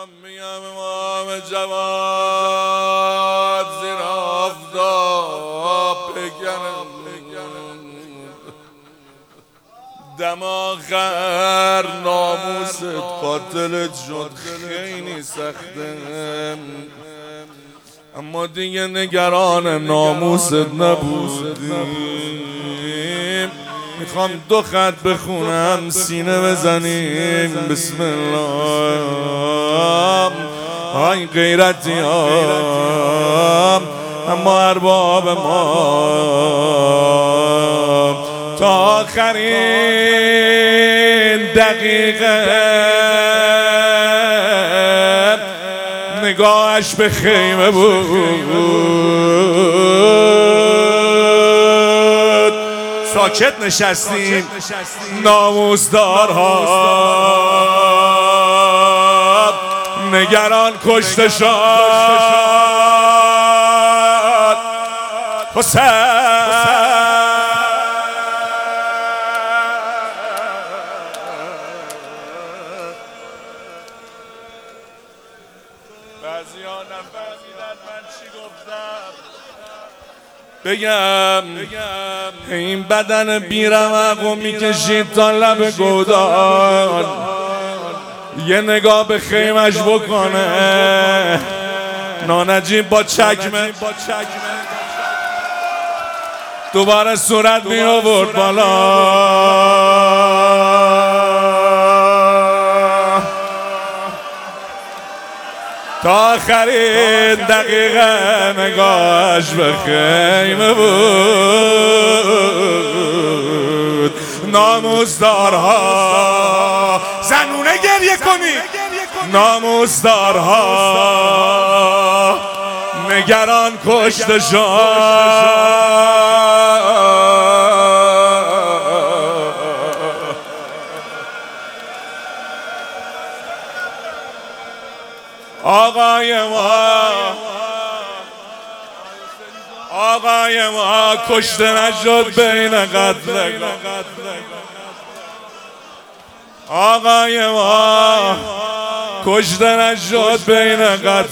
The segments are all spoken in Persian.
میم امام جواد زیر آفتاب بگنم دم آخر ناموست قاتلت شد خیلی سخته، اما دیگه نگران ناموست نبودیم. میخوام 2 خط بخونم سینه بزنیم بسم الله. های غیرتی ها اما ارباب ما تا آخرین دقیقه نگاهش به خیمه بود. ساکت نشستیم ناموسدارها نگران کشته شد حسین. بعضی‌ها نفهمیدن من چی گفتم. بگم این بدن بیرمق و میکشید تا لب گودال، یه نگاه به خیمش بکنه. نانجیب با چکمه دوباره صورت می آورد بالا. تا آخرین دقیقه نگاهش به خیمه بود. ناموسدارها زنونه گریه کنید، ناموسدارها نگران کشته شد. آقای ما کشته نشد بین قتلگاه. آقای ما کشته نشد بین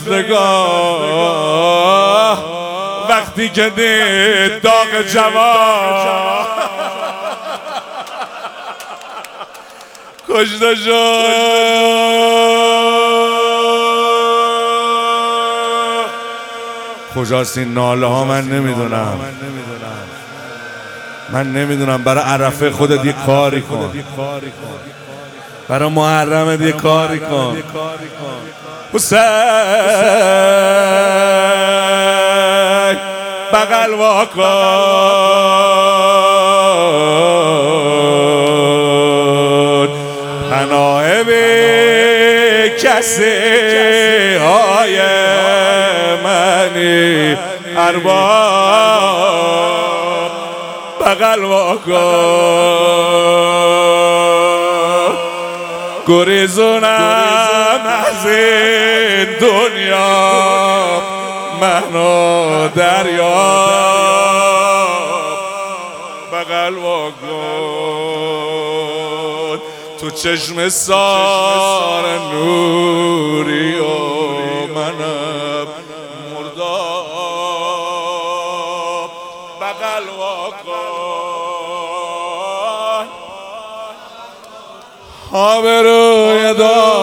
قتلگاه. وقتی که دید داغ جوان کشته شد. کجاست این ناله ها؟ من نمیدونم. برای عرفه خودت یه کاری کن، برای محرمت یه کاری کن. حسین بغل واکن پناه بی کسی های منی ارباب بغل واکن. گریزونم از این دنیا منو دریا بغل واکن. تو چشم سار نوری و منم مرداب بغل واکن. آبروی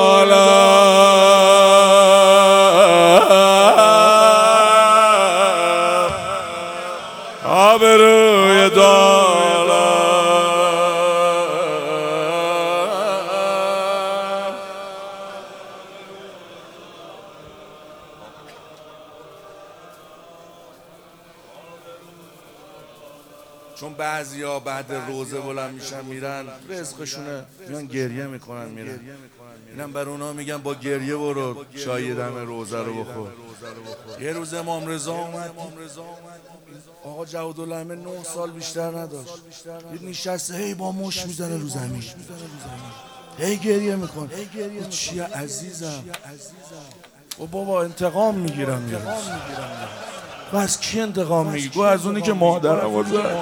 دالم، آبروی دالم. چون بعضیا بعد روزه بلند میشن میرن رزقشونه میان گریه میکنن میرن. اینم بر اونا میگن با گریه برو چای دم روزه رو بخور. یه روز امام رضا اومد، آقا جوادالامه 9 سال بیشتر نداشت، نشسته هی با مش میزنه رو زمین، هی گریه میکن. چیه عزیزم؟ و بابا انتقام میگیرم. و از کی انتقام میگی؟ گو از اونی که مادرم زد.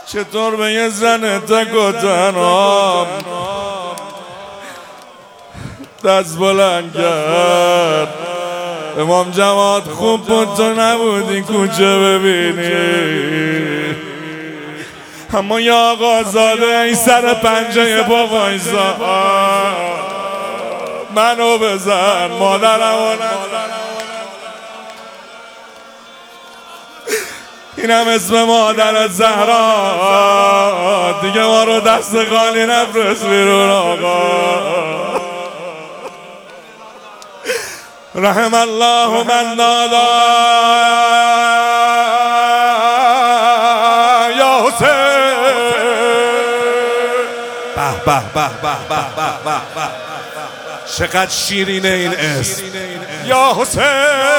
چطور به یه زن تک و تنها دست بلند کرد؟ امام جواد خوب بود تو نبودی کوچه ببینی، اما یا آقازاده این سر پنجه با وایسا منو بزن مادرمو نزن. اینم اسم مادر زهرا، دیگه ما رو دست خالی نفرست بیرون آقا. رحم الله من نادا یا حسین. به به به به به به به، چقدر شیرینه این اسم یا حسین.